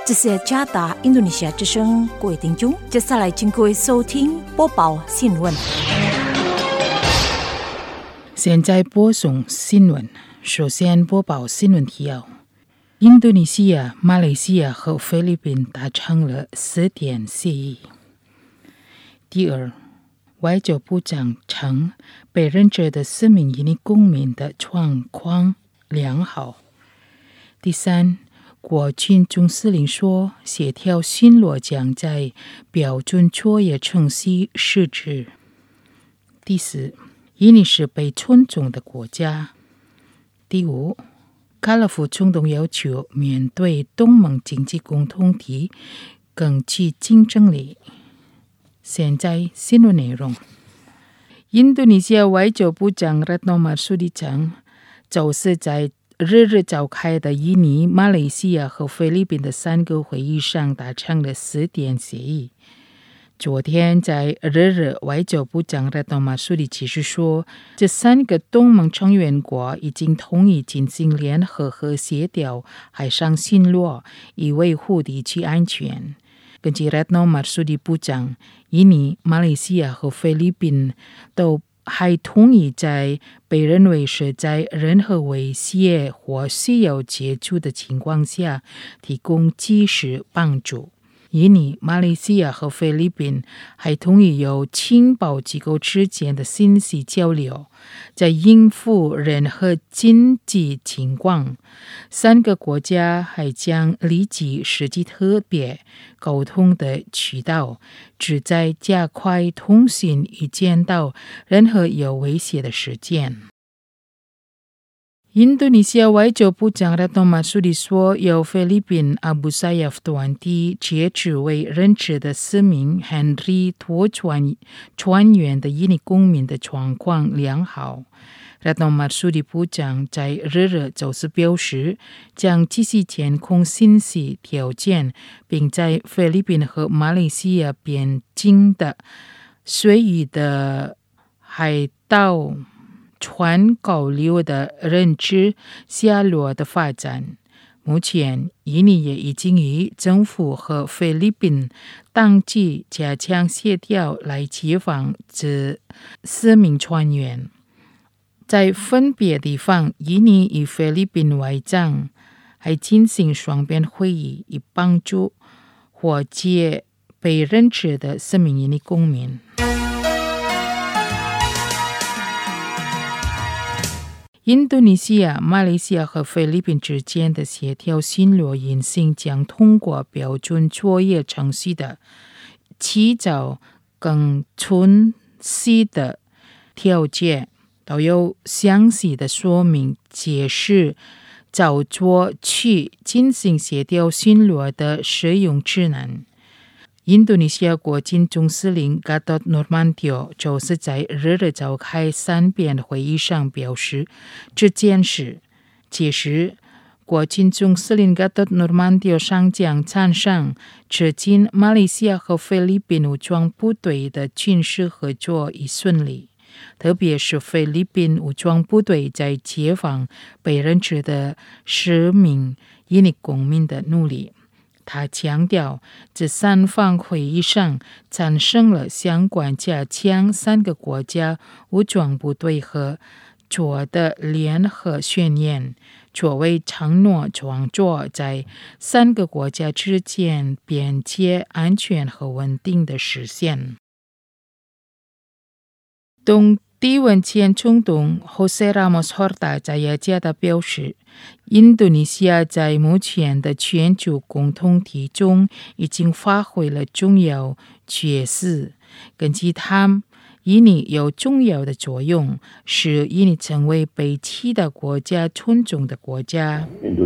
这是加达印度尼西亚之声，各位听众，接下来请各位收听播报新闻。 现在播送新闻，首先播报新闻提要：印度尼西亚、马来西亚和菲律宾达成了10点协议。第二，外交部长称被认知的4名印尼公民的状况良好。第三，国军总司令说，协调巡逻将在标准作业程序实施。第四，印尼是被尊重的国家。第五，卡拉夫总统要求面对东盟经济共同体更具竞争力。现在新闻内容。印度尼西亚外交部长Retno Marsudi称，就是在日召开的印尼、马来西亚和菲律宾的3个会议上达成了10点协议。昨天在外交部长Retno Marsudi解释说，这3个东盟成员国已经同意进行联合和协调海上巡逻，以维护地区安全。根据Retno Marsudi部长，印尼、马来西亚和菲律宾都还同意在被认为是在任何威胁或需要接触的情况下提供及时帮助。印尼、马来西亚和菲律宾还同意有情报机构之间的信息交流，在应付任何紧急情况。3个国家还将立即设计特别沟通的渠道，旨在加快通讯以见到任何有威胁的事件。印度尼西亚外交部长Retno Marsudi说，由菲律宾阿布萨亚夫团体截止为任职的4名Henry托船员的印尼公民的状况良好。Retno Marsudi部长在就是表示，将继续监控信息条件，并在菲律宾和马来西亚边境的水域的海盗船交流的认知下落的发展。目前，印尼也已经与政府和菲律宾当局加强协调，来解放这4名船员。在分别地方，印尼与菲律宾外长还进行双边会议，以帮助获解被认知的4名印尼公民。印度尼西亚、马来西亚和菲律宾之间的协调巡逻运行将通过标准作业程序的起草更清晰的条件，都有详细的说明解释操作去进行协调巡逻的使用指南。印度尼西亚国军总司令 Gatot Nurmantio 就是在召开3边会议上表示这件事。届时，国军总司令 Gatot Nurmantio 上将赞赏至今马来西亚和菲律宾武装部队的军事合作已顺利，特别是菲律宾武装部队在解放被认知的10名印尼公民的努力。他强调，这3方会议上产生了相关加强3个国家武装部队合作的联合宣言，作为承诺创造在3个国家之间边界安全和稳定的实现。东帝汶前总统 Jose Ramos Horta 在雅加达表示，印度尼西亚在目前的全球共同体中已经发挥了重要角色。根据他，印尼有重要的作用，使印尼成为被其他国家尊重的国家。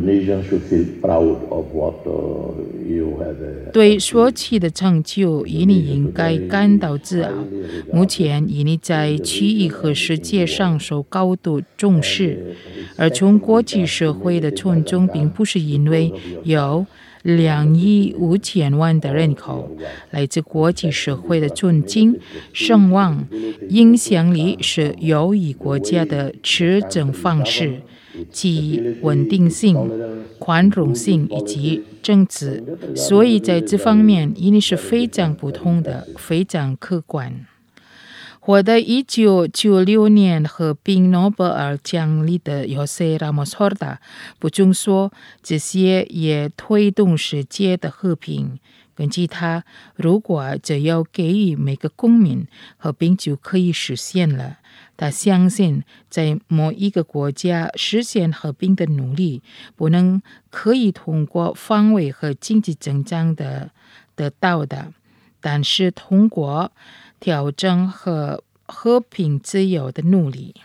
对所取的成就，印尼应该感到自傲。目前，印尼在区域和世界上受高度重视，而从国际社会的尊重并不是因为有 2亿5千万的人口，来自国际社会的尊敬、声望、影响力是优于国家的执政方式及稳定性、宽容性以及政治，所以在这方面一定是非常不同的，非常客观。获得1996年和平诺贝尔奖励的 José Ramos Horta 补充说，这些也推动世界的和平。根据他，如果只要给予每个公民，和平就可以实现了。他相信，在某一个国家实现和平的努力，不能可以通过防卫和经济增长得到的，但是通过调整和和平自由的努力。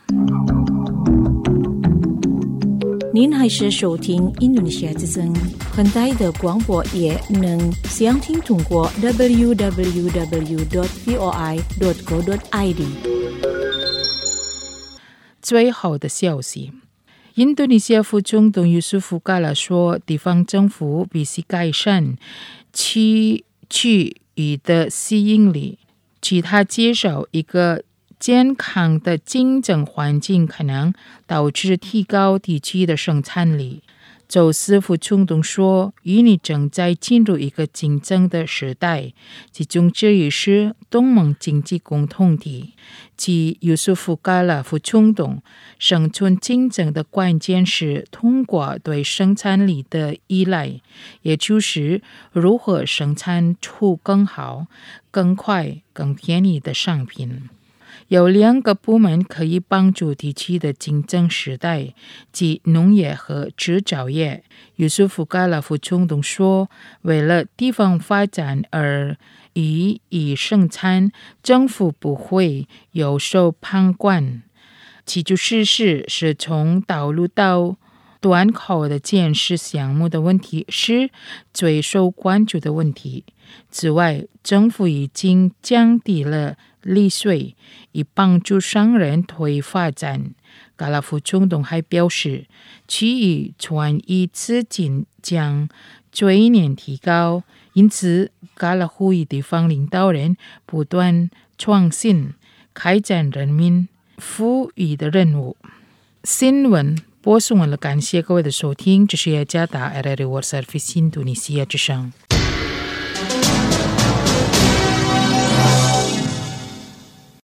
您还是收听印度尼西亚之声，很大的广播也能详听通过 www.voi.co.id。 最好的消息，印度尼西亚副总统尤苏夫卡拉说，地方政府必须改善其区域的吸引力。其他介绍，一个健康的竞争环境可能导致提高地区的生产力。周四副总统说，印尼正在进入一个竞争的时代，其中之一是东盟经济共同体。即尤苏夫卡拉副总统生存竞争的关键是通过对生产力的依赖，也就是如何生产出更好、更快、更便宜的商品。有2个部门可以帮助地区的竞争时代，即农业和制造业。尤苏夫卡拉副总统说，为了地方发展而予以生产，政府不会游手旁观。其主事实是从道路到端口的建设项目的问题是最受关注的问题。此外，政府已经降低了利税，以帮助商人推发展。卡拉副总统还表示，其余传译资金将逐年提高，因此卡拉呼吁地方领导人不断创新，开展人民赋予的任务。新闻播送完了，感谢各位的收听，这是雅加达 RRI World Service 印度尼西亚之声。